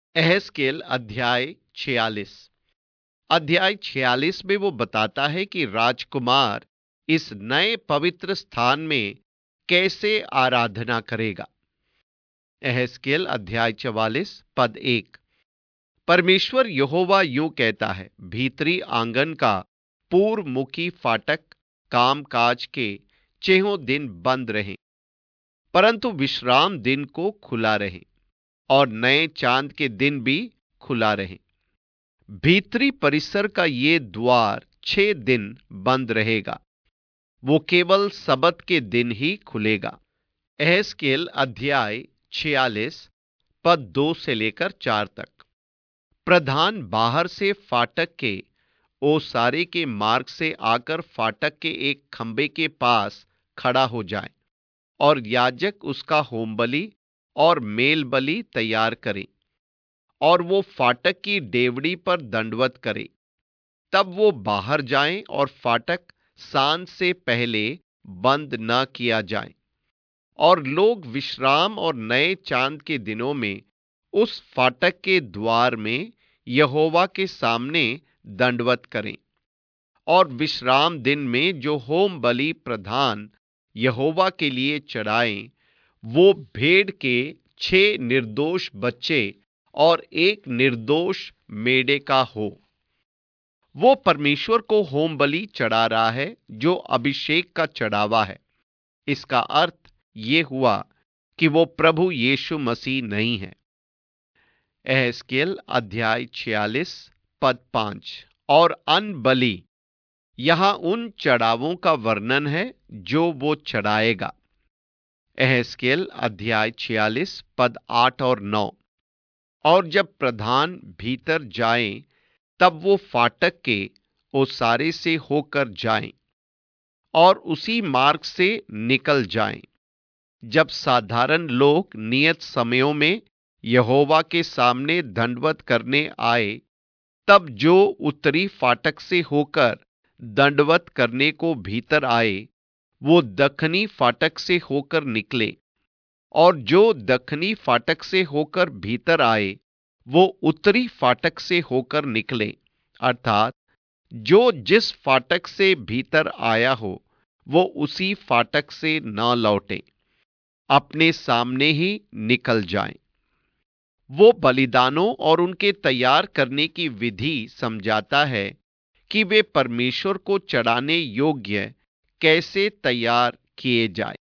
एहेजकेल अध्याय 46। अध्याय 46 में वो बताता है कि राजकुमार इस नए पवित्र स्थान में कैसे आराधना करेगा। एहेजकेल अध्याय 44 पद 1। परमेश्वर यहोवा यूं कहता है, भीतरी आंगन का पूर्व मुखी फाटक कामकाज के 6 दिन बंद रहे, परंतु विश्राम दिन को खुला रहे और नए चांद के दिन भी खुला रहे। भीतरी परिसर का ये द्वार 6 दिन बंद रहेगा, वो केवल सबत के दिन ही खुलेगा। एहेजकेल अध्याय 46 पद 2 से लेकर 4 तक। प्रधान बाहर से फाटक के ओसारे के मार्ग से आकर फाटक के एक खंबे के पास खड़ा हो जाए और याजक उसका होमबलि और मेल बलि तैयार करे और वो फाटक की डेवड़ी पर दंडवत करे। तब वो बाहर जाएं और फाटक सांझ से पहले बंद न किया जाए और लोग विश्राम और नए चांद के दिनों में उस फाटक के द्वार में यहोवा के सामने दंडवत करें। और विश्राम दिन में जो होम बलि प्रधान यहोवा के लिए चढ़ाएं, वो भेड़ के 6 निर्दोष बच्चे और एक निर्दोष मेढ़े का हो। वो परमेश्वर को होम बलि चढ़ा रहा है जो अभिषेक का चढ़ावा है। इसका अर्थ ये हुआ कि वो प्रभु यीशु मसीह नहीं है। एहेजकेल अध्याय 46 पद 5। और अन्न बलि, यहां उन चढ़ावों का वर्णन है जो वो चढ़ाएगा। एहेजकेल अध्याय 46 पद 8 और 9। और जब प्रधान भीतर जाएं, तब वो फाटक के ओसारे से होकर जाएं और उसी मार्ग से निकल जाएं। जब साधारण लोग नियत समयों में यहोवा के सामने दंडवत करने आए, तब जो उत्तरी फाटक से होकर दंडवत करने को भीतर आए, वो दक्षिणी फाटक से होकर निकले, और जो दक्षिणी फाटक से होकर भीतर आए, वो उत्तरी फाटक से होकर निकले। अर्थात जो जिस फाटक से भीतर आया हो, वो उसी फाटक से न लौटे, अपने सामने ही निकल जाएं। वो बलिदानों और उनके तैयार करने की विधि समझाता है कि वे परमेश्वर को चढ़ाने योग्य कैसे तैयार किए जाए।